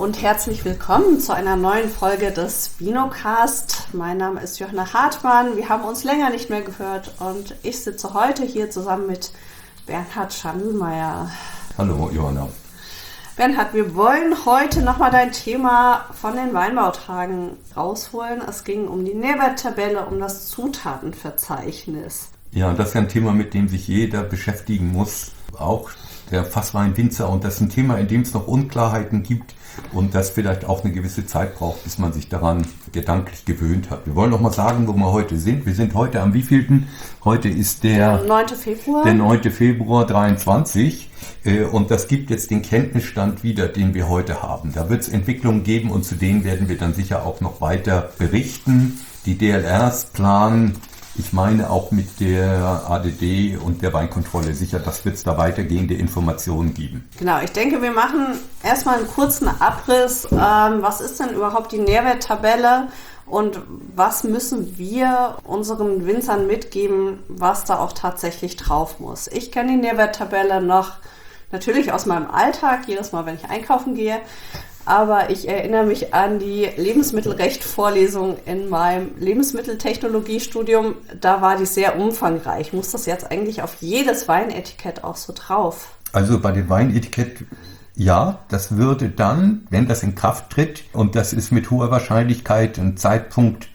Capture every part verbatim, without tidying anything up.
und herzlich willkommen zu einer neuen Folge des Vinocast. Mein Name ist Johanna Hartmann. Wir haben uns länger nicht mehr gehört und ich sitze heute hier zusammen mit Bernhard Schandelmeier. Hallo Johanna. Bernhard, wir wollen heute nochmal dein Thema von den Weinbautagen rausholen. Es ging um die Nährwerttabelle, um das Zutatenverzeichnis. Ja, das ist ja ein Thema, mit dem sich jeder beschäftigen muss, auch der Fassweinwinzer. Und das ist ein Thema, in dem es noch Unklarheiten gibt und das vielleicht auch eine gewisse Zeit braucht, bis man sich daran gedanklich gewöhnt hat. Wir wollen noch mal sagen, wo wir heute sind. Wir sind heute am wievielten? Heute ist der neunte Februar. Der neunte Februar dreiundzwanzig. Und das gibt jetzt den Kenntnisstand wieder, den wir heute haben. Da wird es Entwicklungen geben und zu denen werden wir dann sicher auch noch weiter berichten. Die D L Rs planen, ich meine auch mit der A D D und der Weinkontrolle sicher, dass wird es da weitergehende Informationen geben. Genau, ich denke, wir machen erstmal einen kurzen Abriss. Ähm, was ist denn überhaupt die Nährwerttabelle und was müssen wir unseren Winzern mitgeben, was da auch tatsächlich drauf muss? Ich kenne die Nährwerttabelle noch natürlich aus meinem Alltag, jedes Mal, wenn ich einkaufen gehe. Aber ich erinnere mich an die Lebensmittelrecht-Vorlesung in meinem Lebensmitteltechnologiestudium. Da war die sehr umfangreich. Muss das jetzt eigentlich auf jedes Weinetikett auch so drauf? Also bei dem Weinetikett, ja, das würde dann, wenn das in Kraft tritt, und das ist mit hoher Wahrscheinlichkeit ein Zeitpunkt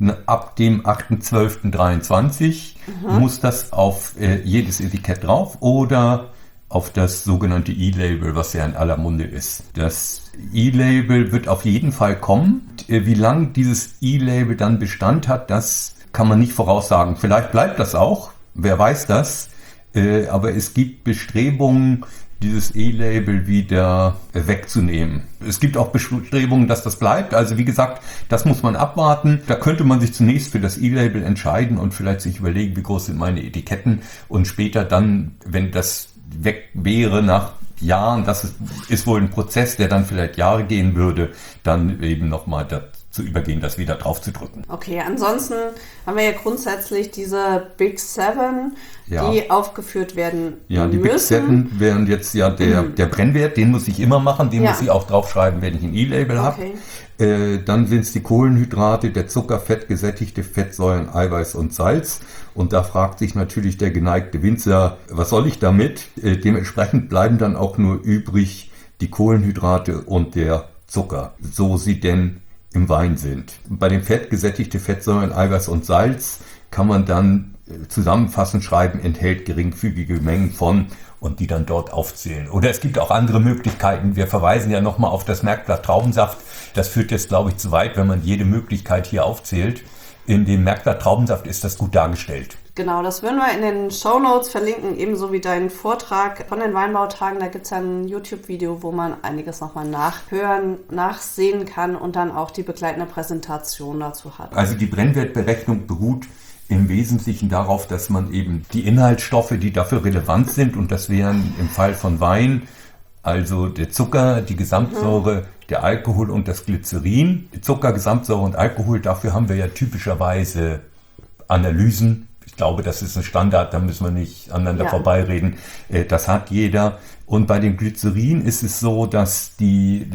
ab dem achter zwölfter dreiundzwanzig, mhm. muss das auf äh, jedes Etikett drauf oder auf das sogenannte E-Label, was ja in aller Munde ist. Das E-Label wird auf jeden Fall kommen. Wie lange dieses E-Label dann Bestand hat, das kann man nicht voraussagen. Vielleicht bleibt das auch, wer weiß das. Aber es gibt Bestrebungen, dieses E-Label wieder wegzunehmen. Es gibt auch Bestrebungen, dass das bleibt. Also wie gesagt, das muss man abwarten. Da könnte man sich zunächst für das E-Label entscheiden und vielleicht sich überlegen, wie groß sind meine Etiketten und später dann, wenn das weg wäre nach Jahren, das ist, ist wohl ein Prozess, der dann vielleicht Jahre gehen würde, dann eben nochmal dazu übergehen, das wieder drauf zu drücken. Okay, ansonsten haben wir ja grundsätzlich diese Big Seven, ja. die aufgeführt werden Ja, die müssen. Big Seven wären jetzt ja der, mhm. der Brennwert, den muss ich immer machen, den ja. muss ich auch draufschreiben, wenn ich ein E-Label habe. Okay. Äh, dann sind es die Kohlenhydrate, der Zucker, Fett, gesättigte Fettsäuren, Eiweiß und Salz. Und da fragt sich natürlich der geneigte Winzer, was soll ich damit? Äh, dementsprechend bleiben dann auch nur übrig die Kohlenhydrate und der Zucker, so sie denn im Wein sind. Bei dem Fett, gesättigte Fettsäuren, Eiweiß und Salz kann man dann äh, zusammenfassend schreiben, enthält geringfügige Mengen von und die dann dort aufzählen. Oder es gibt auch andere Möglichkeiten. Wir verweisen ja nochmal auf das Merkblatt Traubensaft. Das führt jetzt, glaube ich, zu weit, wenn man jede Möglichkeit hier aufzählt. In dem Merkblatt Traubensaft ist das gut dargestellt. Genau, das würden wir in den Shownotes verlinken, ebenso wie deinen Vortrag von den Weinbautagen. Da gibt es ja ein YouTube-Video, wo man einiges nochmal nachhören, nachsehen kann und dann auch die begleitende Präsentation dazu hat. Also die Brennwertberechnung beruht im Wesentlichen darauf, dass man eben die Inhaltsstoffe, die dafür relevant sind, und das wären im Fall von Wein, also der Zucker, die Gesamtsäure, mhm. der Alkohol und das Glycerin. Zucker, Gesamtsäure und Alkohol, dafür haben wir ja typischerweise Analysen. Ich glaube, das ist ein Standard, da müssen wir nicht aneinander ja. vorbeireden. Das hat jeder. Und bei dem Glycerin ist es so, dass die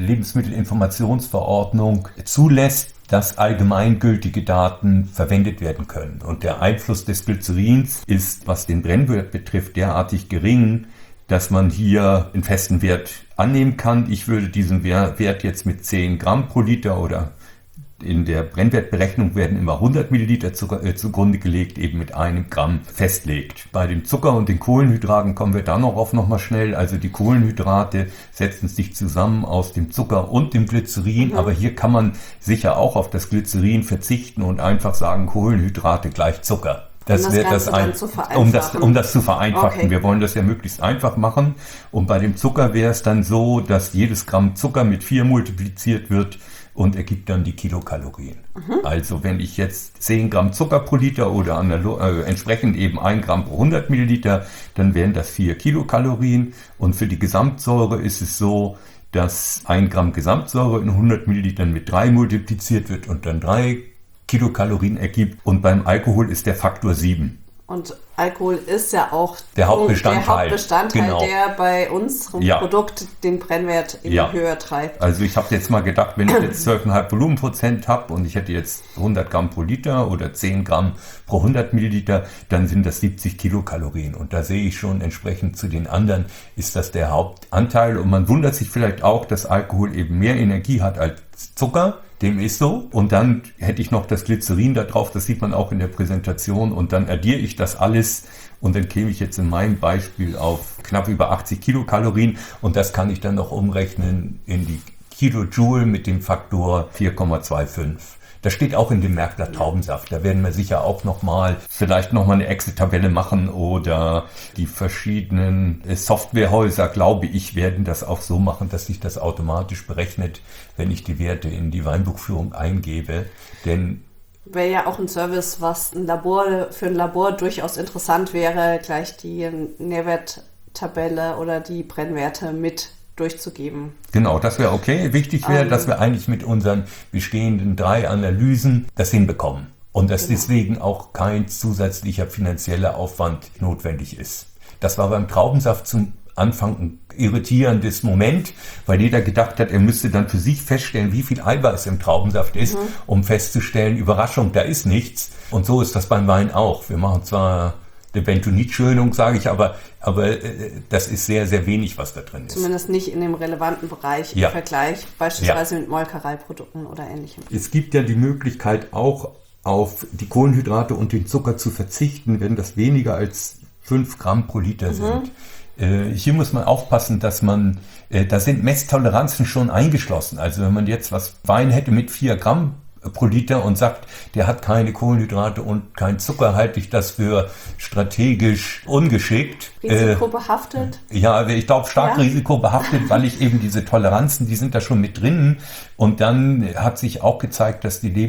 Lebensmittelinformationsverordnung zulässt, dass allgemeingültige Daten verwendet werden können. Und der Einfluss des Glycerins ist, was den Brennwert betrifft, derartig gering, dass man hier einen festen Wert annehmen kann. Ich würde diesen Wert jetzt mit zehn Gramm pro Liter oder in der Brennwertberechnung werden immer hundert Milliliter Zucker, äh, zugrunde gelegt, eben mit einem Gramm festlegt. Bei dem Zucker und den Kohlenhydraten kommen wir da noch auf nochmal schnell. Also die Kohlenhydrate setzen sich zusammen aus dem Zucker und dem Glycerin, mhm. aber hier kann man sicher auch auf das Glycerin verzichten und einfach sagen, Kohlenhydrate gleich Zucker. Das, um das, das ein, um, das, um das zu vereinfachen. Okay. Wir wollen das ja möglichst einfach machen. Und bei dem Zucker wäre es dann so, dass jedes Gramm Zucker mit vier multipliziert wird und ergibt dann die Kilokalorien. Mhm. Also wenn ich jetzt zehn Gramm Zucker pro Liter oder analog, äh, entsprechend eben ein Gramm pro hundert Milliliter, dann wären das vier Kilokalorien. Und für die Gesamtsäure ist es so, dass ein Gramm Gesamtsäure in hundert Millilitern mit drei multipliziert wird und dann drei Kilokalorien ergibt. Und beim Alkohol ist der Faktor sieben. Und Alkohol ist ja auch der Hauptbestandteil, der, Hauptbestandteil, genau. der bei unserem ja. Produkt den Brennwert immer ja. höher treibt. Also ich habe jetzt mal gedacht, wenn ich jetzt zwölf Komma fünf Volumenprozent habe und ich hätte jetzt hundert Gramm pro Liter oder zehn Gramm pro hundert Milliliter, dann sind das siebzig Kilokalorien. Und da sehe ich schon, entsprechend zu den anderen ist das der Hauptanteil. Und man wundert sich vielleicht auch, dass Alkohol eben mehr Energie hat als Zucker. Dem ist so. Und dann hätte ich noch das Glycerin da drauf, das sieht man auch in der Präsentation. Und dann addiere ich das alles und dann käme ich jetzt in meinem Beispiel auf knapp über achtzig Kilokalorien. Und das kann ich dann noch umrechnen in die Kilojoule mit dem Faktor vier Komma fünfundzwanzig. Das steht auch in dem Merkblatt Traubensaft. Da werden wir sicher auch nochmal, vielleicht nochmal eine Excel-Tabelle machen oder die verschiedenen Softwarehäuser, glaube ich, werden das auch so machen, dass sich das automatisch berechnet, wenn ich die Werte in die Weinbuchführung eingebe. Denn wäre ja auch ein Service, was ein Labor, für ein Labor durchaus interessant wäre, gleich die Nährwerttabelle oder die Brennwerte mit durchzugeben. Genau, das wäre okay. Wichtig wäre, um, dass wir eigentlich mit unseren bestehenden drei Analysen das hinbekommen und dass genau. deswegen auch kein zusätzlicher finanzieller Aufwand notwendig ist. Das war beim Traubensaft zum Anfang ein irritierendes Moment, weil jeder gedacht hat, er müsste dann für sich feststellen, wie viel Eiweiß im Traubensaft ist, mhm. um festzustellen, Überraschung, da ist nichts. Und so ist das beim Wein auch. Wir machen zwar eine Bentonitschönung, sage ich, aber, aber äh, das ist sehr, sehr wenig, was da drin ist. Zumindest nicht in dem relevanten Bereich ja. im Vergleich, beispielsweise ja. mit Molkereiprodukten oder Ähnlichem. Es gibt ja die Möglichkeit auch auf die Kohlenhydrate und den Zucker zu verzichten, wenn das weniger als fünf Gramm pro Liter mhm. sind. Äh, hier muss man aufpassen, dass man, äh, da sind Messtoleranzen schon eingeschlossen. Also wenn man jetzt was Wein hätte mit vier Gramm pro Liter und sagt, der hat keine Kohlenhydrate und keinen Zucker, halte ich das für strategisch ungeschickt. Risikobehaftet? Äh, ja, ich glaube stark ja. risikobehaftet, weil ich eben diese Toleranzen, die sind da schon mit drin. Und dann hat sich auch gezeigt, dass die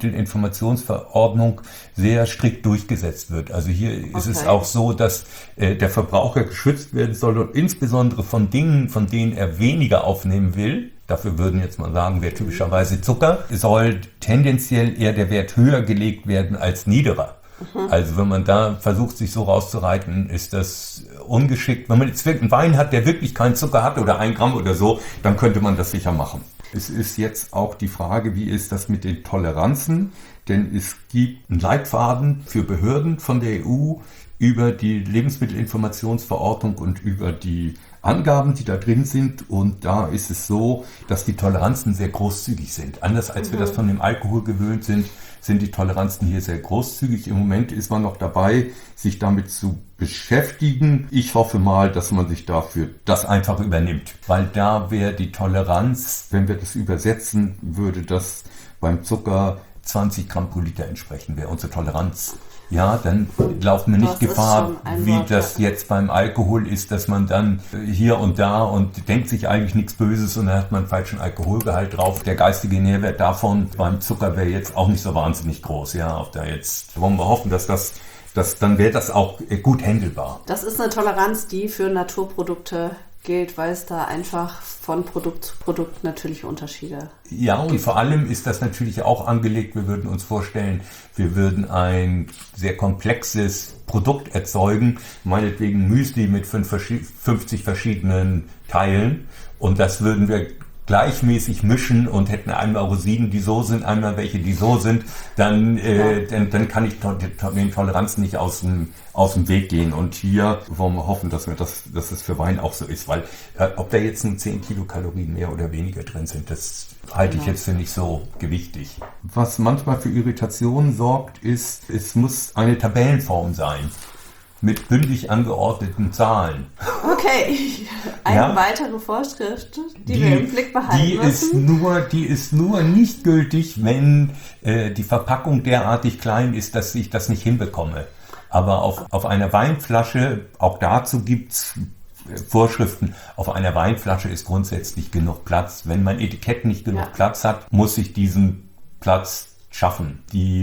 Lebensmittelinformationsverordnung sehr strikt durchgesetzt wird. Also hier okay. ist es auch so, dass äh, der Verbraucher geschützt werden soll und insbesondere von Dingen, von denen er weniger aufnehmen will. Dafür würden jetzt mal sagen, wäre typischerweise Zucker, soll tendenziell eher der Wert höher gelegt werden als niederer. Mhm. Also wenn man da versucht, sich so rauszureiten, ist das ungeschickt. Wenn man jetzt einen Wein hat, der wirklich keinen Zucker hat oder ein Gramm oder so, dann könnte man das sicher machen. Es ist jetzt auch die Frage, wie ist das mit den Toleranzen? Denn es gibt einen Leitfaden für Behörden von der E U über die Lebensmittelinformationsverordnung und über die Angaben, die da drin sind. Und da ist es so, dass die Toleranzen sehr großzügig sind. Anders als mhm. wir das von dem Alkohol gewöhnt sind, sind die Toleranzen hier sehr großzügig. Im Moment ist man noch dabei, sich damit zu beschäftigen. Ich hoffe mal, dass man sich dafür das einfach übernimmt. Weil da wäre die Toleranz, wenn wir das übersetzen, würde das beim Zucker zwanzig Gramm pro Liter entsprechen, wäre unsere Toleranz. Ja, dann laufen wir nicht Gefahr, wie das jetzt beim Alkohol ist, dass man dann hier und da und denkt sich eigentlich nichts Böses und dann hat man einen falschen Alkoholgehalt drauf. Der geistige Nährwert davon beim Zucker wäre jetzt auch nicht so wahnsinnig groß. Ja, ob da jetzt wollen wir hoffen, dass das, dass dann wäre das auch gut handelbar. Das ist eine Toleranz, die für Naturprodukte gilt, weil es da einfach von Produkt zu Produkt natürliche Unterschiede Ja, und gibt. Vor allem ist das natürlich auch angelegt, wir würden uns vorstellen, wir würden ein sehr komplexes Produkt erzeugen, meinetwegen Müsli mit fünfzig verschiedenen Teilen, und das würden wir gleichmäßig mischen und hätten einmal Rosinen, die so sind, einmal welche, die so sind, dann, äh, ja. dann, dann kann ich to- den Toleranzen nicht aus dem, aus dem Weg gehen. Und hier wollen wir hoffen, dass wir das, dass es für Wein auch so ist, weil äh, ob da jetzt nur zehn Kilokalorien mehr oder weniger drin sind, das halte ich jetzt für nicht so gewichtig. Was manchmal für Irritationen sorgt, ist, es muss eine Tabellenform sein mit bündig angeordneten Zahlen. Okay, eine ja, weitere Vorschrift, die, die wir im Blick behalten die müssen. Ist nur, die ist nur nicht gültig, wenn äh, die Verpackung derartig klein ist, dass ich das nicht hinbekomme. Aber auf, auf einer Weinflasche, auch dazu gibt's Vorschriften, auf einer Weinflasche ist grundsätzlich genug Platz. Wenn mein Etikett nicht genug ja. Platz hat, muss ich diesen Platz schaffen. Die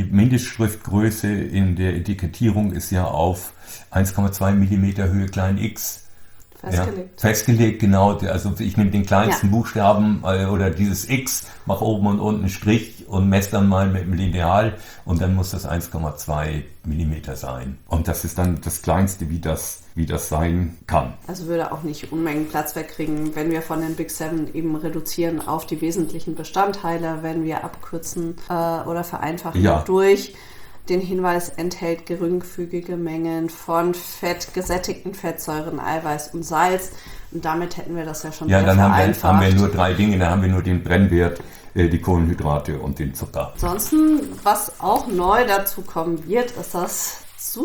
Mindestschriftgröße in der Etikettierung ist ja auf eins Komma zwei Millimeter Höhe klein x Festgelegt. Ja, festgelegt, genau. Also ich nehme den kleinsten ja. Buchstaben äh, oder dieses X, mache oben und unten einen Strich und messe dann mal mit dem Lineal und dann muss das eins Komma zwei Millimeter sein. Und das ist dann das Kleinste, wie das, wie das sein kann. Also würde auch nicht Unmengen Platz wegkriegen, wenn wir von den Big Seven eben reduzieren auf die wesentlichen Bestandteile, wenn wir abkürzen äh, oder vereinfachen ja. durch den Hinweis enthält geringfügige Mengen von Fett, gesättigten Fettsäuren, Eiweiß und Salz. Und damit hätten wir das ja schon ja, sehr dann haben vereinfacht. wir, haben wir nur drei Dinge, da haben wir nur den Brennwert, äh, die Kohlenhydrate und den Zucker. Ansonsten, was auch neu dazu kommen wird, ist das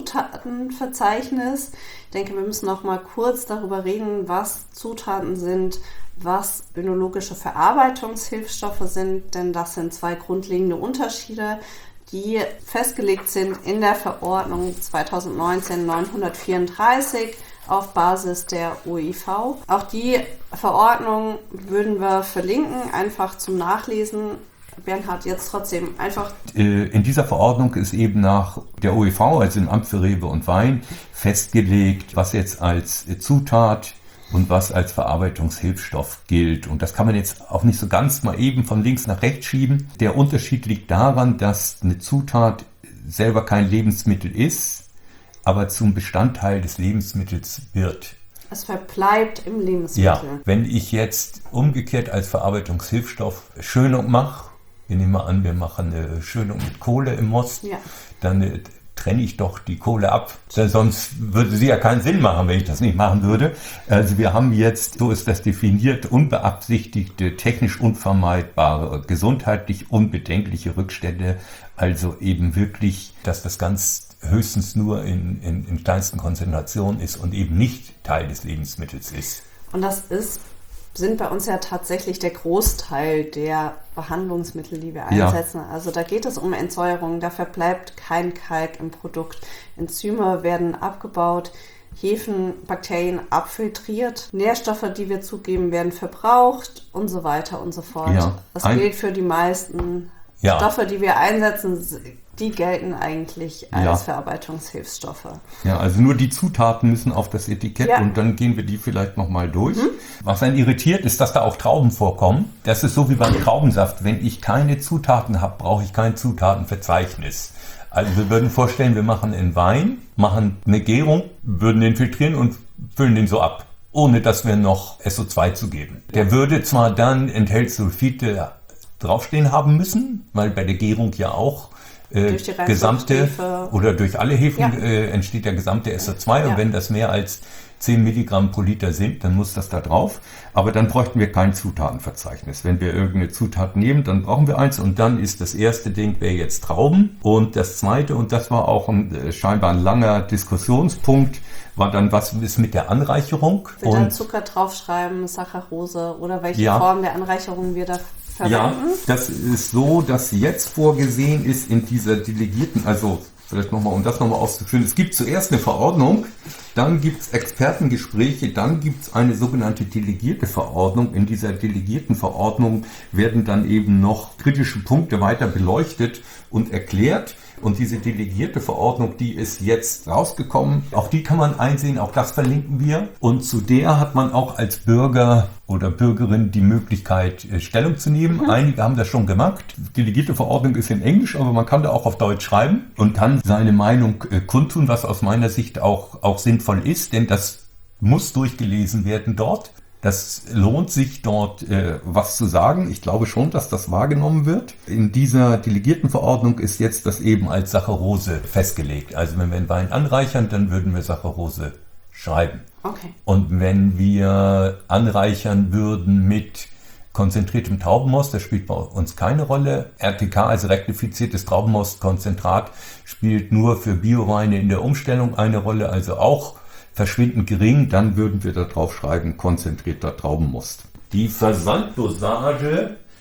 Zutatenverzeichnis. Ich denke, wir müssen noch mal kurz darüber reden, was Zutaten sind, was önologische Verarbeitungshilfsstoffe sind, denn das sind zwei grundlegende Unterschiede, die festgelegt sind in der Verordnung zwanzig neunzehn neunhundertvierunddreißig auf Basis der O I V. Auch die Verordnung würden wir verlinken, einfach zum Nachlesen. Bernhard, jetzt trotzdem einfach... In dieser Verordnung ist eben nach der O I V, also im Amt für Rewe und Wein, festgelegt, was jetzt als Zutat und was als Verarbeitungshilfstoff gilt. Und das kann man jetzt auch nicht so ganz mal eben von links nach rechts schieben. Der Unterschied liegt daran, dass eine Zutat selber kein Lebensmittel ist, aber zum Bestandteil des Lebensmittels wird. Es verbleibt im Lebensmittel. Ja, wenn ich jetzt umgekehrt als Verarbeitungshilfstoff Schönung mache, wir nehmen mal an, wir machen eine Schönung mit Kohle im Most, ja. dann äh, trenne ich doch die Kohle ab. Sonst würde sie ja keinen Sinn machen, wenn ich das nicht machen würde. Also wir haben jetzt, so ist das definiert, unbeabsichtigte, technisch unvermeidbare, gesundheitlich unbedenkliche Rückstände. Also eben wirklich, dass das ganz höchstens nur in, in, in kleinsten Konzentrationen ist und eben nicht Teil des Lebensmittels ist. Und das ist, sind bei uns ja tatsächlich der Großteil der Behandlungsmittel, die wir einsetzen. Ja. Also da geht es um Entsäuerung, da verbleibt kein Kalk im Produkt. Enzyme werden abgebaut, Hefen, Bakterien abfiltriert, Nährstoffe, die wir zugeben, werden verbraucht und so weiter und so fort. Ja. Das Ein- gilt für die meisten ja. Stoffe, die wir einsetzen, die gelten eigentlich als ja. Verarbeitungshilfsstoffe. Ja, also nur die Zutaten müssen auf das Etikett ja. und dann gehen wir die vielleicht nochmal durch. Mhm. Was einen irritiert, ist, dass da auch Trauben vorkommen. Das ist so wie beim Traubensaft. Wenn ich keine Zutaten habe, brauche ich kein Zutatenverzeichnis. Also wir würden vorstellen, wir machen einen Wein, machen eine Gärung, würden den filtrieren und füllen den so ab, ohne dass wir noch S O zwei zugeben. Der würde zwar dann enthält Sulfite draufstehen haben müssen, weil bei der Gärung ja auch äh, gesamte oder durch alle Hefen ja. äh, entsteht der gesamte S O zwei ja. und wenn das mehr als zehn Milligramm pro Liter sind, dann muss das da drauf. Aber dann bräuchten wir kein Zutatenverzeichnis. Wenn wir irgendeine Zutat nehmen, dann brauchen wir eins und dann ist das erste Ding, wäre jetzt Trauben. Und das zweite, und das war auch ein äh, scheinbar ein langer Diskussionspunkt, war dann, was ist mit der Anreicherung? Wir dann Zucker draufschreiben, Saccharose oder welche ja. Form der Anreicherung wir da verwenden? Ja, das ist so, dass jetzt vorgesehen ist in dieser delegierten, also vielleicht nochmal, um das nochmal auszuführen, es gibt zuerst eine Verordnung, dann gibt es Expertengespräche, dann gibt es eine sogenannte delegierte Verordnung. In dieser delegierten Verordnung werden dann eben noch kritische Punkte weiter beleuchtet und erklärt. Und diese delegierte Verordnung, die ist jetzt rausgekommen. Auch die kann man einsehen, auch das verlinken wir. Und zu der hat man auch als Bürger oder Bürgerin die Möglichkeit, Stellung zu nehmen. Mhm. Einige haben das schon gemacht. Die delegierte Verordnung ist in Englisch, aber man kann da auch auf Deutsch schreiben und kann seine Meinung äh, kundtun, was aus meiner Sicht auch, auch sinnvoll ist, denn das muss durchgelesen werden dort. Das lohnt sich dort äh, was zu sagen. Ich glaube schon, dass das wahrgenommen wird. In dieser delegierten Verordnung ist jetzt das eben als Saccharose festgelegt. Also wenn wir einen Wein anreichern, dann würden wir Saccharose schreiben. Okay. Und wenn wir anreichern würden mit konzentriertem Traubenmost, das spielt bei uns keine Rolle. R T K, also rektifiziertes Traubenmostkonzentrat, spielt nur für Bioweine in der Umstellung eine Rolle, also auch verschwindend gering, dann würden wir da drauf schreiben, konzentrierter Traubenmost. Die Versanddosage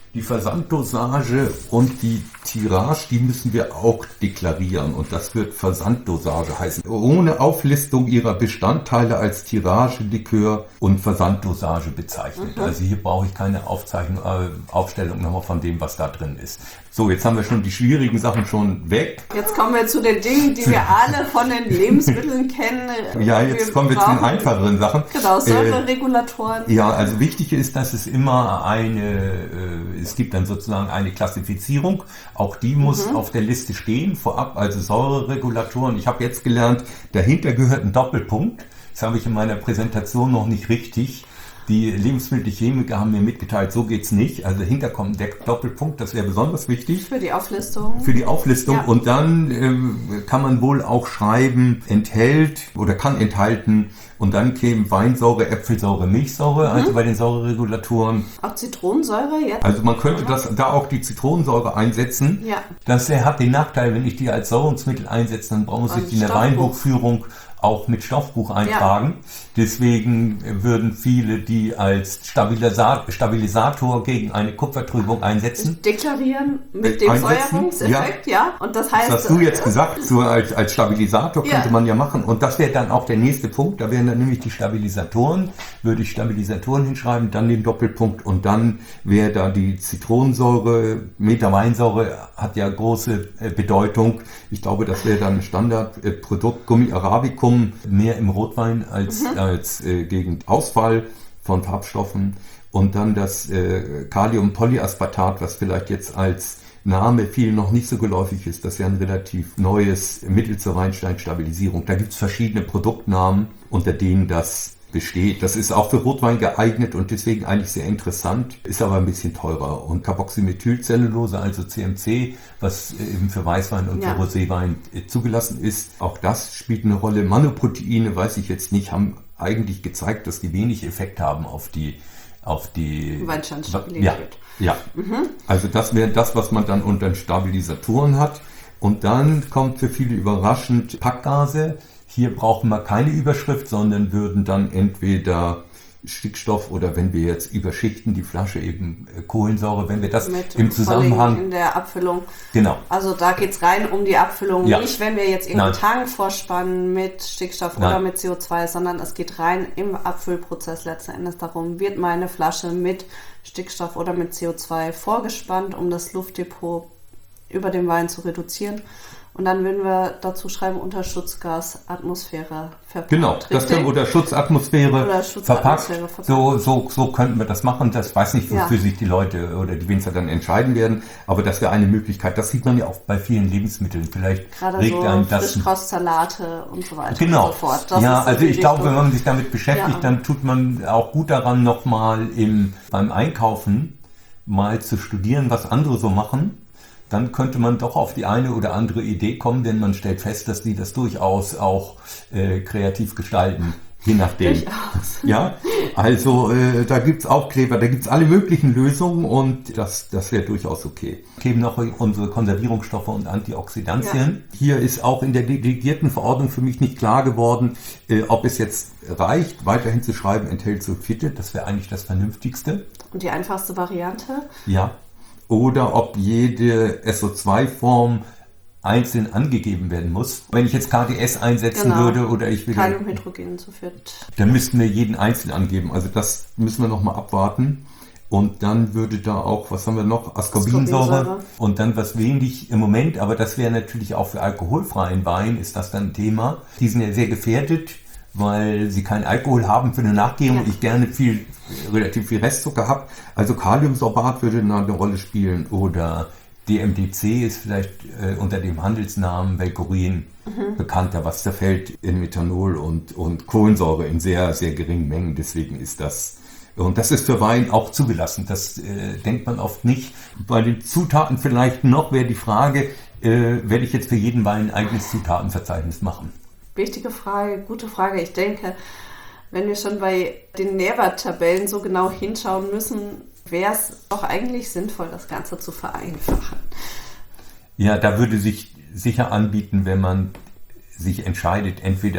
Die Versanddosage und die Tirage, die müssen wir auch deklarieren und das wird Versanddosage heißen. Ohne Auflistung ihrer Bestandteile als Tirage, Likör und Versanddosage bezeichnet. Mhm. Also hier brauche ich keine Aufzeichnung, äh, Aufstellung nochmal von dem, was da drin ist. So, jetzt haben wir schon die schwierigen Sachen schon weg. Jetzt kommen wir zu den Dingen, die wir alle von den Lebensmitteln kennen. Ja, jetzt wir kommen wir zu den einfacheren Sachen. Genau, Säureregulatoren. Äh, ja, also wichtig ist, dass es immer eine, äh, es gibt dann sozusagen eine Klassifizierung. Auch die muss mhm. auf der Liste stehen, vorab, also Säureregulatoren. Ich habe jetzt gelernt, dahinter gehört ein Doppelpunkt. Das habe ich in meiner Präsentation noch nicht richtig. Die Lebensmittelchemiker haben mir mitgeteilt, so geht's nicht. Also dahinter kommt der Doppelpunkt, das wäre besonders wichtig. Für die Auflistung. Für die Auflistung. Ja. Und dann äh, kann man wohl auch schreiben, enthält oder kann enthalten. Und dann kämen Weinsäure, Äpfelsäure, Milchsäure, mhm. also bei den Säureregulatoren. Auch Zitronensäure jetzt? Also man könnte das, da auch die Zitronensäure einsetzen. Ja. Das äh, hat den Nachteil, wenn ich die als Säurungsmittel einsetze, dann brauchen Sie die in der Weinbuchführung auch mit Stoffbuch eintragen. Ja. Deswegen würden viele die als Stabilisator, Stabilisator gegen eine Kupfertrübung einsetzen. Deklarieren mit dem Säuerungseffekt, ja. ja. Und das heißt, das hast du jetzt gesagt, so als, als Stabilisator könnte ja. man ja machen. Und das wäre dann auch der nächste Punkt. Da wären dann nämlich die Stabilisatoren. Würde ich Stabilisatoren hinschreiben, dann den Doppelpunkt und dann wäre da die Zitronensäure. Metaweinsäure hat ja große Bedeutung. Ich glaube, das wäre dann ein Standardprodukt. Gummi Arabicum mehr im Rotwein als, mhm. als äh, gegen Ausfall von Farbstoffen und dann das äh, Kaliumpolyaspartat, was vielleicht jetzt als Name viel noch nicht so geläufig ist. Das ist ja ein relativ neues Mittel zur Weinsteinstabilisierung. Da gibt es verschiedene Produktnamen, unter denen das besteht. Das ist auch für Rotwein geeignet und deswegen eigentlich sehr interessant, ist aber ein bisschen teurer. Und Carboxymethylcellulose, also C M C, was eben für Weißwein und ja. für Roséwein zugelassen ist, auch das spielt eine Rolle. Manoproteine, weiß ich jetzt nicht, haben eigentlich gezeigt, dass die wenig Effekt haben auf die auf die Weinstandstabilität. Ja, ja. Mhm. Also das wäre das, was man dann unter Stabilisatoren hat. Und dann kommt für viele überraschend Packgase. Hier brauchen wir keine Überschrift, sondern würden dann entweder Stickstoff oder wenn wir jetzt überschichten die Flasche eben Kohlensäure, wenn wir das mit im Zusammenhang in der Abfüllung. Genau. Also da geht's rein um die Abfüllung, ja. nicht wenn wir jetzt irgendeinen Tank vorspannen mit Stickstoff Nein. oder mit C O zwei, sondern es geht rein im Abfüllprozess letzten Endes darum, wird meine Flasche mit Stickstoff oder mit C O zwei vorgespannt, um das Luftdepot über dem Wein zu reduzieren. Und dann würden wir dazu schreiben, unter Schutzgasatmosphäre verpackt. Genau, das können wir unter Schutzatmosphäre, oder Schutzatmosphäre verpackt. verpackt. So, so, so könnten wir das machen. Das weiß nicht, wofür ja. sich die Leute oder die Winzer dann entscheiden werden. Aber das wäre eine Möglichkeit. Das sieht man ja auch bei vielen Lebensmitteln. Vielleicht gerade regt so einen das Frischkostsalate und so weiter genau. und so fort. Das ja, ist so also ich glaube, wenn man sich damit beschäftigt, ja. dann tut man auch gut daran, nochmal im, beim Einkaufen mal zu studieren, was andere so machen. Dann könnte man doch auf die eine oder andere Idee kommen, denn man stellt fest, dass die das durchaus auch äh, kreativ gestalten, je nachdem. Durchaus. Ja, also äh, da gibt's Aufkleber, da gibt's alle möglichen Lösungen und das, das wäre durchaus okay. Wir geben noch unsere Konservierungsstoffe und Antioxidantien. Ja. Hier ist auch in der delegierten Verordnung für mich nicht klar geworden, äh, ob es jetzt reicht, weiterhin zu schreiben, enthält Sulfite. Das wäre eigentlich das Vernünftigste. Und die einfachste Variante? Ja. Oder ob jede S O zwei Form einzeln angegeben werden muss. Wenn ich jetzt K D S einsetzen genau. würde oder ich will... Kaliumhydrogensulfid. Dann müssten wir jeden einzeln angeben. Also das müssen wir nochmal abwarten. Und dann würde da auch, was haben wir noch? Ascorbinsäure. Ascorbinsäure. Und dann was wenig im Moment, aber das wäre natürlich auch für alkoholfreien Wein, ist das dann ein Thema. Die sind ja sehr gefährdet, weil sie keinen Alkohol haben für eine Nachgärung ja. und ich gerne viel, relativ viel Restzucker habe. Also Kaliumsorbat würde da eine Rolle spielen oder D M D C ist vielleicht äh, unter dem Handelsnamen Velcorin mhm. bekannter, was zerfällt in Methanol und, und Kohlensäure in sehr, sehr geringen Mengen. Deswegen ist das, und das ist für Wein auch zugelassen. Das äh, denkt man oft nicht. Bei den Zutaten vielleicht noch wäre die Frage, äh, werde ich jetzt für jeden Wein ein eigenes Zutatenverzeichnis machen? Wichtige Frage, gute Frage. Ich denke, wenn wir schon bei den Nährwerttabellen so genau hinschauen müssen, wäre es doch eigentlich sinnvoll, das Ganze zu vereinfachen. Ja, da würde sich sicher anbieten, wenn man sich entscheidet, entweder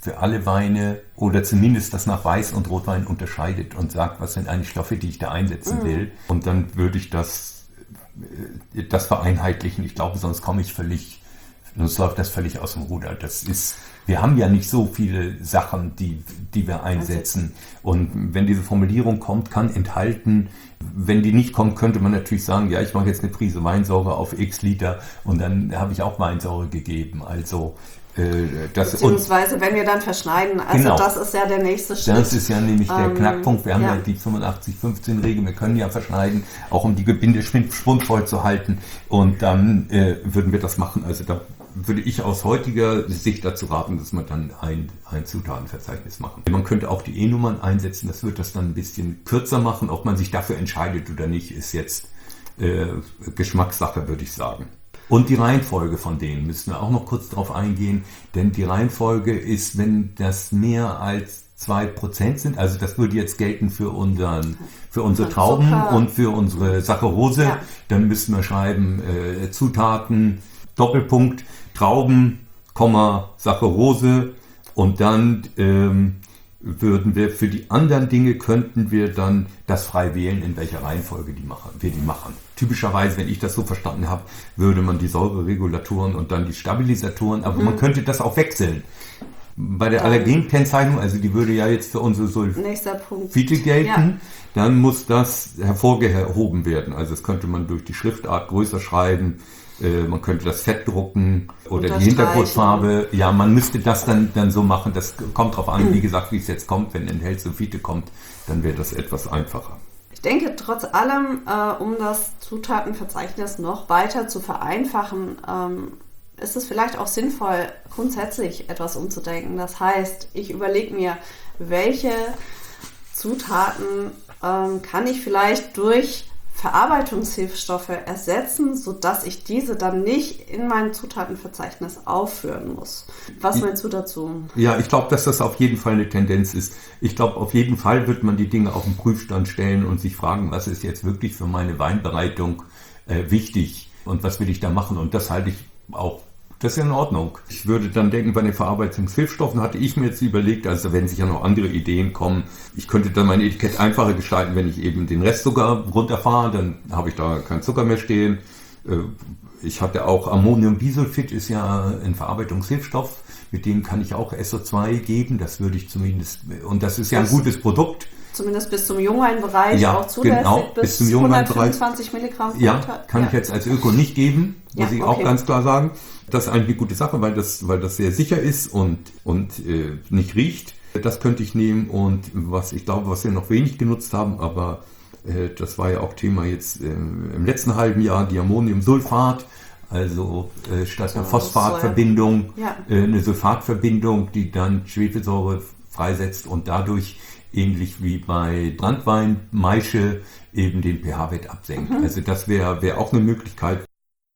für alle Weine oder zumindest das nach Weiß- und Rotwein unterscheidet und sagt, was sind eigentlich Stoffe, die ich da einsetzen mhm. will. Und dann würde ich das, das vereinheitlichen. Ich glaube, sonst komme ich völlig, sonst läuft das völlig aus dem Ruder. Das ist, wir haben ja nicht so viele Sachen, die, die wir einsetzen. Und wenn diese Formulierung kommt, kann enthalten, wenn die nicht kommt, könnte man natürlich sagen, ja, ich mache jetzt eine Prise Weinsäure auf x Liter und dann habe ich auch Weinsäure gegeben. Also Das, Beziehungsweise, und, wenn wir dann verschneiden, also genau, das ist ja der nächste Schritt. Das ist ja nämlich der ähm, Knackpunkt. Wir haben ja, ja die fünfundachtzig fünfzehn Regel, wir können ja verschneiden, auch um die Gebinde schwungvoll zu halten. Und dann äh, würden wir das machen. Also da würde ich aus heutiger Sicht dazu raten, dass man dann ein, ein Zutatenverzeichnis machen. Man könnte auch die E-Nummern einsetzen, das wird das dann ein bisschen kürzer machen. Ob man sich dafür entscheidet oder nicht, ist jetzt äh, Geschmackssache, würde ich sagen. Und die Reihenfolge von denen müssen wir auch noch kurz drauf eingehen, denn die Reihenfolge ist, wenn das mehr als zwei Prozent sind, also das würde jetzt gelten für, unseren, für unsere Trauben Zucker und für unsere Saccharose, ja. Dann müssten wir schreiben äh, Zutaten, Doppelpunkt, Trauben, Komma, Saccharose und dann ähm, würden wir für die anderen Dinge, könnten wir dann das frei wählen, in welcher Reihenfolge die machen, wir die machen. Typischerweise, wenn ich das so verstanden habe, würde man die Säureregulatoren und dann die Stabilisatoren, aber mhm. man könnte das auch wechseln. Bei der Allergenkennzeichnung, also die würde ja jetzt für unsere Sulfite gelten, ja. Dann muss das hervorgehoben werden. Also das könnte man durch die Schriftart größer schreiben, äh, man könnte das Fett drucken oder die Hintergrundfarbe. Ja, man müsste das dann, dann so machen, das kommt drauf an, mhm. wie gesagt, wie es jetzt kommt. Wenn enthält Sulfite kommt, dann wäre das etwas einfacher. Ich denke, trotz allem, äh, um das Zutatenverzeichnis noch weiter zu vereinfachen, ähm, ist es vielleicht auch sinnvoll, grundsätzlich etwas umzudenken. Das heißt, ich überlege mir, welche Zutaten ähm, kann ich vielleicht durch Verarbeitungshilfstoffe ersetzen, sodass ich diese dann nicht in mein Zutatenverzeichnis aufführen muss. Was meinst du dazu? Ja, ich glaube, dass das auf jeden Fall eine Tendenz ist. Ich glaube, auf jeden Fall wird man die Dinge auf den Prüfstand stellen und sich fragen, was ist jetzt wirklich für meine Weinbereitung äh, wichtig und was will ich da machen? Und das halte ich auch, das ist ja in Ordnung. Ich würde dann denken, bei den Verarbeitungshilfstoffen hatte ich mir jetzt überlegt, also wenn sich ja noch andere Ideen kommen, ich könnte dann mein Etikett einfacher gestalten, wenn ich eben den Restzucker runterfahre, dann habe ich da keinen Zucker mehr stehen. Ich hatte auch Ammoniumbisulfit, ist ja ein Verarbeitungshilfstoff, mit dem kann ich auch S O zwei geben, das würde ich zumindest, und das ist ja ein gutes Produkt. Zumindest bis zum Jungweinbereich ja, auch zulässig, genau, bis, bis zum hundertfünfundzwanzig Milligramm. Ja, kann ja. ich jetzt als Öko nicht geben, muss ja, ich okay. auch ganz klar sagen. Das ist eigentlich eine gute Sache, weil das, weil das sehr sicher ist und, und äh, nicht riecht. Das könnte ich nehmen und was ich glaube, was wir noch wenig genutzt haben, aber äh, das war ja auch Thema jetzt äh, im letzten halben Jahr, die Ammoniumsulfat, also äh, statt einer Phosphatverbindung ja. äh, eine Sulfatverbindung, die dann Schwefelsäure freisetzt und dadurch ähnlich wie bei Branntwein, Maische eben den pH-Wert absenkt. Mhm. Also das wäre wär auch eine Möglichkeit.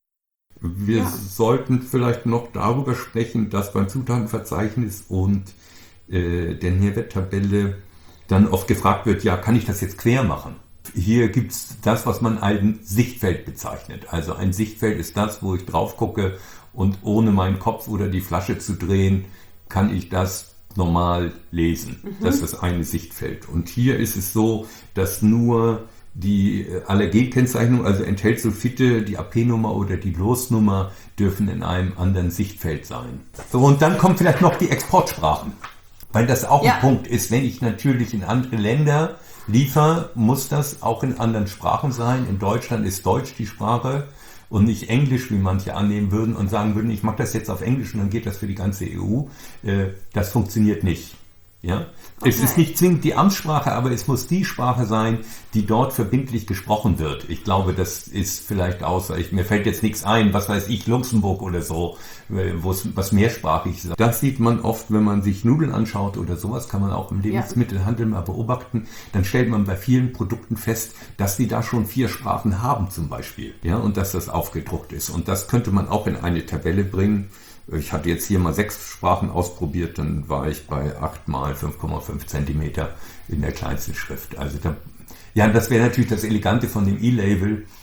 Wir ja. sollten vielleicht noch darüber sprechen, dass beim Zutatenverzeichnis und äh, der Nährwerttabelle dann oft gefragt wird, ja, kann ich das jetzt quer machen? Hier gibt es das, was man ein Sichtfeld bezeichnet. Also ein Sichtfeld ist das, wo ich drauf gucke und ohne meinen Kopf oder die Flasche zu drehen, kann ich das normal lesen. Mhm. Das ist das eine Sichtfeld. Und hier ist es so, dass nur die Allergenkennzeichnung, also enthält Sulfite, die A P-Nummer oder die Losnummer, dürfen in einem anderen Sichtfeld sein. So, und dann kommen vielleicht noch die Exportsprachen. Weil das auch ja. ein Punkt ist, wenn ich natürlich in andere Länder liefere, muss das auch in anderen Sprachen sein. In Deutschland ist Deutsch die Sprache und nicht Englisch, wie manche annehmen würden und sagen würden, ich mache das jetzt auf Englisch und dann geht das für die ganze E U. Das funktioniert nicht. Ja? Okay. Es ist nicht zwingend die Amtssprache, aber es muss die Sprache sein, die dort verbindlich gesprochen wird. Ich glaube, das ist vielleicht außer, ich, mir fällt jetzt nichts ein, was weiß ich, Luxemburg oder so, wo es was mehrsprachig ist. Das sieht man oft, wenn man sich Nudeln anschaut oder sowas, kann man auch im Lebensmittelhandel mal beobachten. Dann stellt man bei vielen Produkten fest, dass die da schon vier Sprachen haben zum Beispiel. Ja, und dass das aufgedruckt ist. Und das könnte man auch in eine Tabelle bringen. Ich hatte jetzt hier mal sechs Sprachen ausprobiert, dann war ich bei acht mal fünf Komma fünf Zentimeter in der kleinsten Schrift. Also da, ja, das wäre natürlich das Elegante von dem E-Label.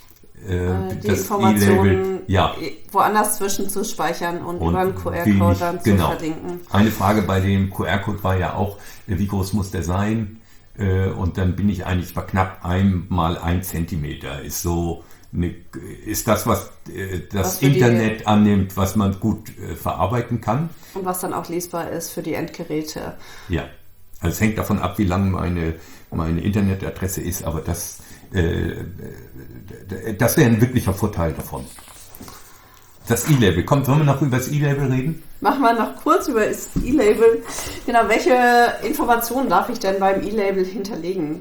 äh, die das Informationen E-Label, ja. woanders zwischenzuspeichern und, und über einen Q R-Code dann genau. zu verlinken. Eine Frage bei dem Q R-Code war ja auch, wie groß muss der sein? Und dann bin ich eigentlich bei knapp einmal ein Zentimeter. Ist so eine, ist das, was das was Internet die, annimmt, was man gut verarbeiten kann. Und was dann auch lesbar ist für die Endgeräte. Ja, also es hängt davon ab, wie lang meine, meine Internetadresse ist, aber das, äh, das wäre ein wirklicher Vorteil davon. Das E-Label. Kommt, wollen wir noch über das E-Label reden? Machen wir noch kurz über das E-Label. Genau, welche Informationen darf ich denn beim E-Label hinterlegen?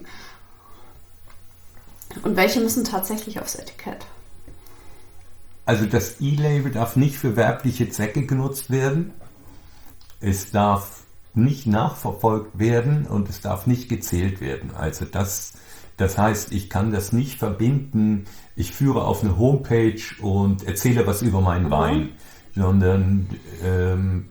Und welche müssen tatsächlich aufs Etikett? Also das E-Label darf nicht für werbliche Zwecke genutzt werden. Es darf nicht nachverfolgt werden und es darf nicht gezählt werden. Also das, das heißt, ich kann das nicht verbinden, ich führe auf eine Homepage und erzähle was über meinen mhm. Wein, sondern ähm,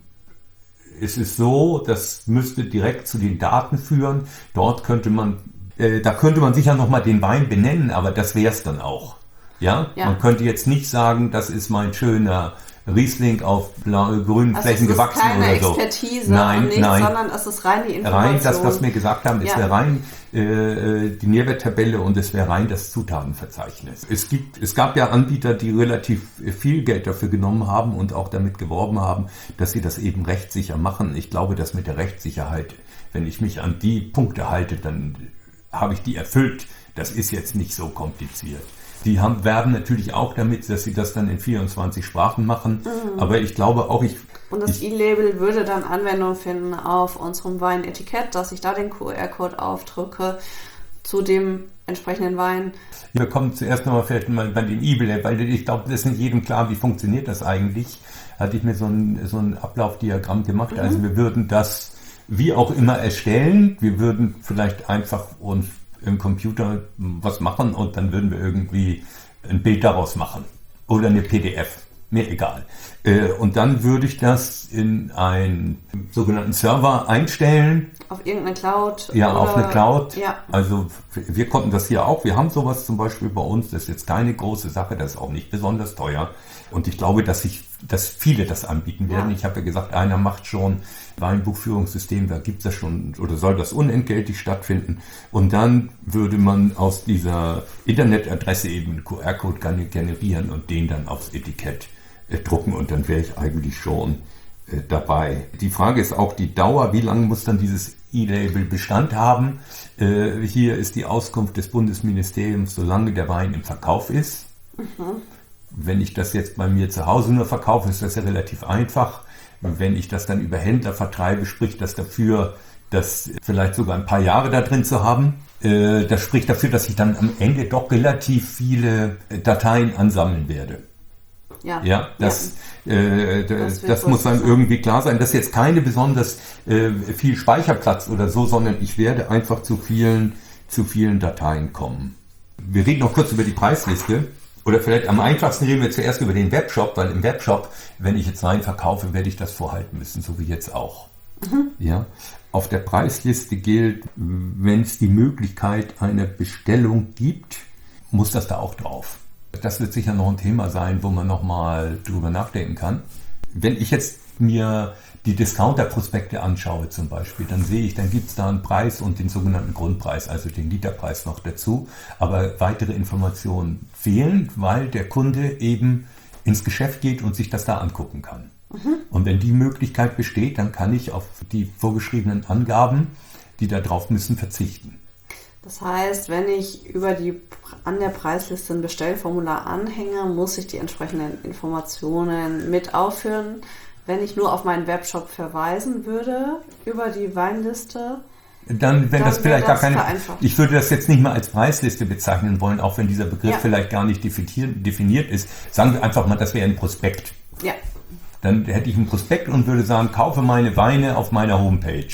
es ist so, das müsste direkt zu den Daten führen. Dort könnte man, äh, da könnte man sicher nochmal den Wein benennen, aber das wäre es dann auch. Ja? ja, man könnte jetzt nicht sagen, das ist mein schöner Riesling auf grünen also Flächen gewachsen oder so. Expertise nein, nichts, nein. sondern es ist rein die Information. Rein das, was wir gesagt haben, es ja. wäre rein äh, die Nährwerttabelle und es wäre rein das Zutatenverzeichnis. Es gibt, es gab ja Anbieter, die relativ viel Geld dafür genommen haben und auch damit geworben haben, dass sie das eben rechtssicher machen. Ich glaube, dass mit der Rechtssicherheit, wenn ich mich an die Punkte halte, dann habe ich die erfüllt. Das ist jetzt nicht so kompliziert. Die haben, werben natürlich auch damit, dass sie das dann in vierundzwanzig Sprachen machen. Mhm. Aber ich glaube auch, ich... Und das ich, E-Label würde dann Anwendung finden auf unserem Weinetikett, dass ich da den Q R-Code aufdrücke zu dem entsprechenden Wein. Wir kommen zuerst nochmal vielleicht mal bei dem E-Label, weil ich glaube, das ist nicht jedem klar, wie funktioniert das eigentlich. Hatte ich mir so ein, so ein Ablaufdiagramm gemacht. Mhm. Also wir würden das wie auch immer erstellen. Wir würden vielleicht einfach uns im Computer was machen und dann würden wir irgendwie ein Bild daraus machen oder eine P D F, mir egal. Und dann würde ich das in einen sogenannten Server einstellen. Auf irgendeine Cloud? Ja, oder, auf eine Cloud. Ja. Also wir konnten das hier auch. Wir haben sowas zum Beispiel bei uns. Das ist jetzt keine große Sache, das ist auch nicht besonders teuer. Und ich glaube, dass ich, dass viele das anbieten werden. Ja. Ich habe ja gesagt, einer macht schon Weinbuchführungssystem, da gibt es das schon oder soll das unentgeltlich stattfinden. Und dann würde man aus dieser Internetadresse eben einen Q R-Code generieren und den dann aufs Etikett äh, drucken und dann wäre ich eigentlich schon äh, dabei. Die Frage ist auch die Dauer, wie lange muss dann dieses E-Label Bestand haben? Äh, hier ist die Auskunft des Bundesministeriums, solange der Wein im Verkauf ist. Mhm. Wenn ich das jetzt bei mir zu Hause nur verkaufe, ist das ja relativ einfach. Wenn ich das dann über Händler vertreibe, spricht das dafür, das vielleicht sogar ein paar Jahre da drin zu haben. Äh, das spricht dafür, dass ich dann am Ende doch relativ viele Dateien ansammeln werde. Ja, ja, das, ja. Äh, das, das muss dann irgendwie klar sein. Das ist jetzt keine besonders äh, viel Speicherplatz oder so, sondern ich werde einfach zu vielen, zu vielen Dateien kommen. Wir reden noch kurz über die Preisliste. Oder vielleicht am einfachsten reden wir zuerst über den Webshop, weil im Webshop, wenn ich jetzt Wein verkaufe, werde ich das vorhalten müssen, so wie jetzt auch. Mhm. Ja. Auf der Preisliste gilt, wenn es die Möglichkeit einer Bestellung gibt, muss das da auch drauf. Das wird sicher noch ein Thema sein, wo man nochmal drüber nachdenken kann. Wenn ich jetzt mir die Discounter-Prospekte anschaue zum Beispiel, dann sehe ich, dann gibt es da einen Preis und den sogenannten Grundpreis, also den Literpreis noch dazu. Aber weitere Informationen fehlen, weil der Kunde eben ins Geschäft geht und sich das da angucken kann. Mhm. Und wenn die Möglichkeit besteht, dann kann ich auf die vorgeschriebenen Angaben, die da drauf müssen, verzichten. Das heißt, wenn ich über die an der Preisliste ein Bestellformular anhänge, muss ich die entsprechenden Informationen mit aufführen. Wenn ich nur auf meinen Webshop verweisen würde über die Weinliste, dann wenn das vielleicht das gar keine. Ich würde das jetzt nicht mal als Preisliste bezeichnen wollen, auch wenn dieser Begriff ja. vielleicht gar nicht definiert ist. Sagen wir einfach mal, das wäre ein Prospekt. Ja. Dann hätte ich ein Prospekt und würde sagen, kaufe meine Weine auf meiner Homepage.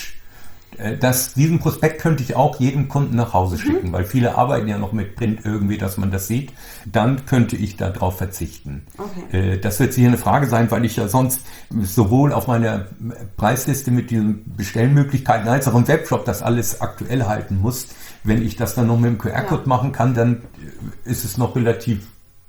Das, diesen Prospekt könnte ich auch jedem Kunden nach Hause schicken, mhm. weil viele arbeiten ja noch mit Print irgendwie, dass man das sieht. Dann könnte ich darauf verzichten. Okay. Das wird sicher eine Frage sein, weil ich ja sonst sowohl auf meiner Preisliste mit diesen Bestellmöglichkeiten als auch im Webshop das alles aktuell halten muss. Wenn ich das dann noch mit dem Q R-Code ja. machen kann, dann ist es noch relativ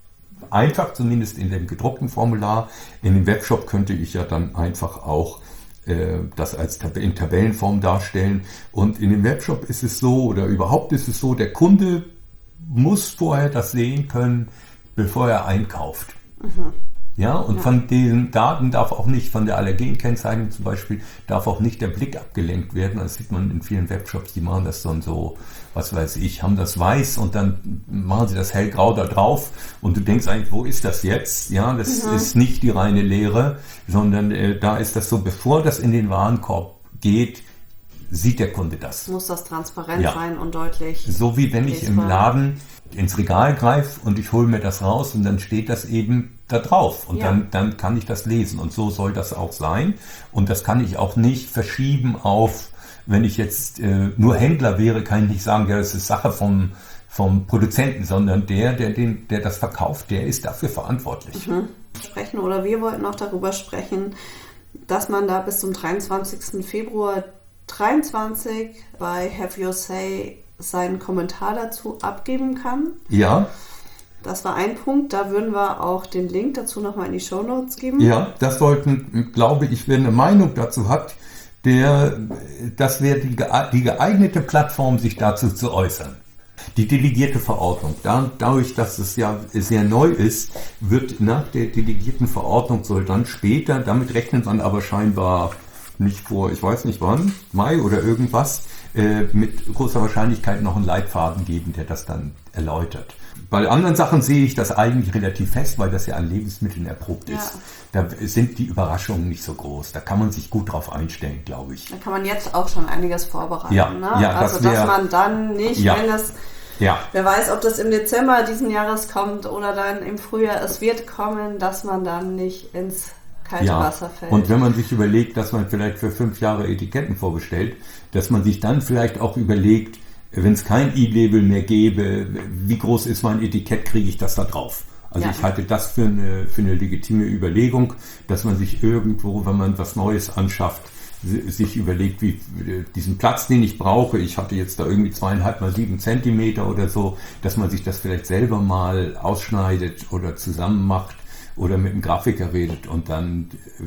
einfach, zumindest in dem gedruckten Formular. In dem Webshop könnte ich ja dann einfach auch äh, das als Tab- in Tabellenform darstellen. Und in dem Webshop ist es so, oder überhaupt ist es so, der Kunde muss vorher das sehen können, bevor er einkauft. Mhm. Ja, und ja. von den Daten darf auch nicht, von der Allergenkennzeichnung zum Beispiel, darf auch nicht der Blick abgelenkt werden. Das sieht man in vielen Webshops, die machen das dann so, was weiß ich, haben das weiß und dann machen sie das hellgrau da drauf und du denkst eigentlich, wo ist das jetzt? Ja, das mhm. ist nicht die reine Leere, sondern äh, da ist das so, bevor das in den Warenkorb geht, sieht der Kunde das. Muss das transparent ja. sein und deutlich. So wie wenn ich im Laden ins Regal greife und ich hole mir das raus und dann steht das eben da drauf und ja. dann, dann kann ich das lesen und so soll das auch sein und das kann ich auch nicht verschieben auf, wenn ich jetzt äh, nur Händler wäre, kann ich nicht sagen, ja, das ist Sache vom, vom Produzenten, sondern der, der, den, der das verkauft, der ist dafür verantwortlich. Mhm. Sprechen oder wir wollten auch darüber sprechen, dass man da bis zum dreiundzwanzigsten Februar dreiundzwanzig bei Have Your Say seinen Kommentar dazu abgeben kann. Ja. Das war ein Punkt, da würden wir auch den Link dazu nochmal in die Shownotes geben. Ja, das sollten, glaube ich, wer eine Meinung dazu hat, der, das wäre die, die geeignete Plattform, sich dazu zu äußern. Die delegierte Verordnung, da, dadurch, dass es ja sehr neu ist, wird nach der delegierten Verordnung soll dann später, damit rechnet man aber scheinbar nicht vor, ich weiß nicht wann, Mai oder irgendwas, äh, mit großer Wahrscheinlichkeit noch einen Leitfaden geben, der das dann erläutert. Bei anderen Sachen sehe ich das eigentlich relativ fest, weil das ja an Lebensmitteln erprobt ist. Ja. Da sind die Überraschungen nicht so groß. Da kann man sich gut drauf einstellen, glaube ich. Da kann man jetzt auch schon einiges vorbereiten. Ja, ne? ja, also, das wär, dass man dann nicht, ja, wenn es, ja. wer weiß, ob das im Dezember diesen Jahres kommt oder dann im Frühjahr, es wird kommen, dass man dann nicht ins kalte ja. Wasser fällt. Und wenn man sich überlegt, dass man vielleicht für fünf Jahre Etiketten vorbestellt, dass man sich dann vielleicht auch überlegt, wenn es kein E-Label mehr gäbe, wie groß ist mein Etikett, kriege ich das da drauf? Also ja. ich halte das für eine, für eine legitime Überlegung, dass man sich irgendwo, wenn man was Neues anschafft, sich überlegt, wie diesen Platz, den ich brauche, ich hatte jetzt da irgendwie zweieinhalb mal sieben Zentimeter oder so, dass man sich das vielleicht selber mal ausschneidet oder zusammen macht oder mit einem Grafiker redet und dann...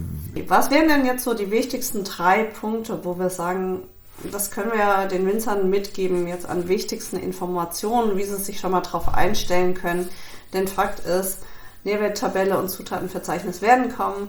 Was wären denn jetzt so die wichtigsten drei Punkte, wo wir sagen, das können wir ja den Winzern mitgeben, jetzt an wichtigsten Informationen, wie sie sich schon mal darauf einstellen können. Denn Fakt ist, Nährwerttabelle und Zutatenverzeichnis werden kommen.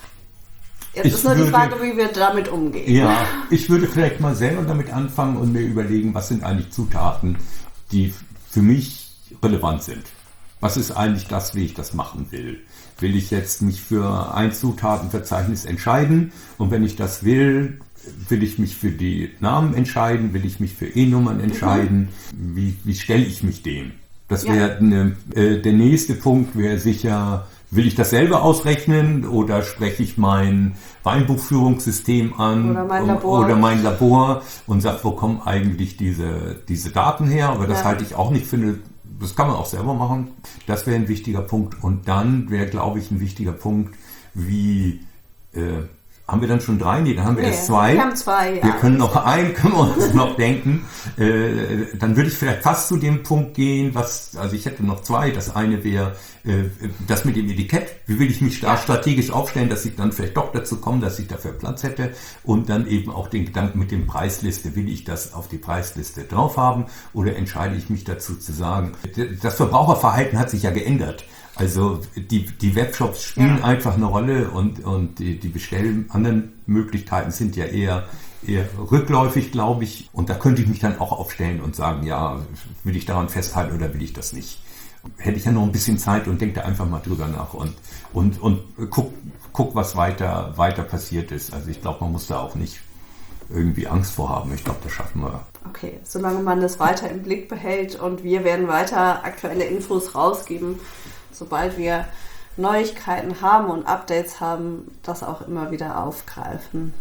Jetzt ich ist nur würde, die Frage, wie wir damit umgehen. Ja, ich würde vielleicht mal selber damit anfangen und mir überlegen, was sind eigentlich Zutaten, die für mich relevant sind. Was ist eigentlich das, wie ich das machen will? Will ich jetzt mich für ein Zutatenverzeichnis entscheiden? Und wenn ich das will, will ich mich für die Namen entscheiden? Will ich mich für E-Nummern entscheiden? Mhm. Wie, wie stelle ich mich dem? Das wäre ja. äh, der nächste Punkt wäre sicher, will ich das selber ausrechnen oder spreche ich mein Weinbuchführungssystem an oder mein Labor, oder mein Labor und sage, wo kommen eigentlich diese, diese Daten her? Aber das ja. halte ich auch nicht für eine, das kann man auch selber machen. Das wäre ein wichtiger Punkt. Und dann wäre, glaube ich, ein wichtiger Punkt, wie... Äh, haben wir dann schon drei? Nee, dann haben wir nee, erst zwei. Wir haben zwei, ja. Wir können noch einen, können wir uns noch denken. Äh, dann würde ich vielleicht fast zu dem Punkt gehen, was, also ich hätte noch zwei. Das eine wäre äh, das mit dem Etikett. Wie will ich mich da strategisch aufstellen, dass ich dann vielleicht doch dazu komme, dass ich dafür Platz hätte. Und dann eben auch den Gedanken mit dem Preisliste. Will ich das auf die Preisliste drauf haben oder entscheide ich mich dazu zu sagen, das Verbraucherverhalten hat sich ja geändert. Also die, die Webshops spielen ja. einfach eine Rolle und, und die, die Bestell anderen Möglichkeiten sind ja eher, eher rückläufig, glaube ich. Und da könnte ich mich dann auch aufstellen und sagen, ja, will ich daran festhalten oder will ich das nicht? Hätte ich ja noch ein bisschen Zeit und denke da einfach mal drüber nach und, und, und guck, guck, was weiter, weiter passiert ist. Also ich glaube, man muss da auch nicht irgendwie Angst vor haben. Ich glaube, das schaffen wir. Okay, solange man das weiter im Blick behält und wir werden weiter aktuelle Infos rausgeben, sobald wir Neuigkeiten haben und Updates haben, das auch immer wieder aufgreifen.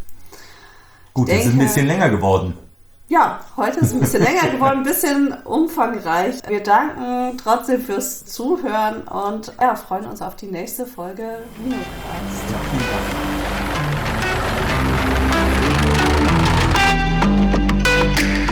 Gut, es ist ein bisschen länger geworden. Ja, heute ist es ein bisschen länger geworden, ein bisschen umfangreich. Wir danken trotzdem fürs Zuhören und ja, freuen uns auf die nächste Folge Vinocast. Ja, vielen Dank.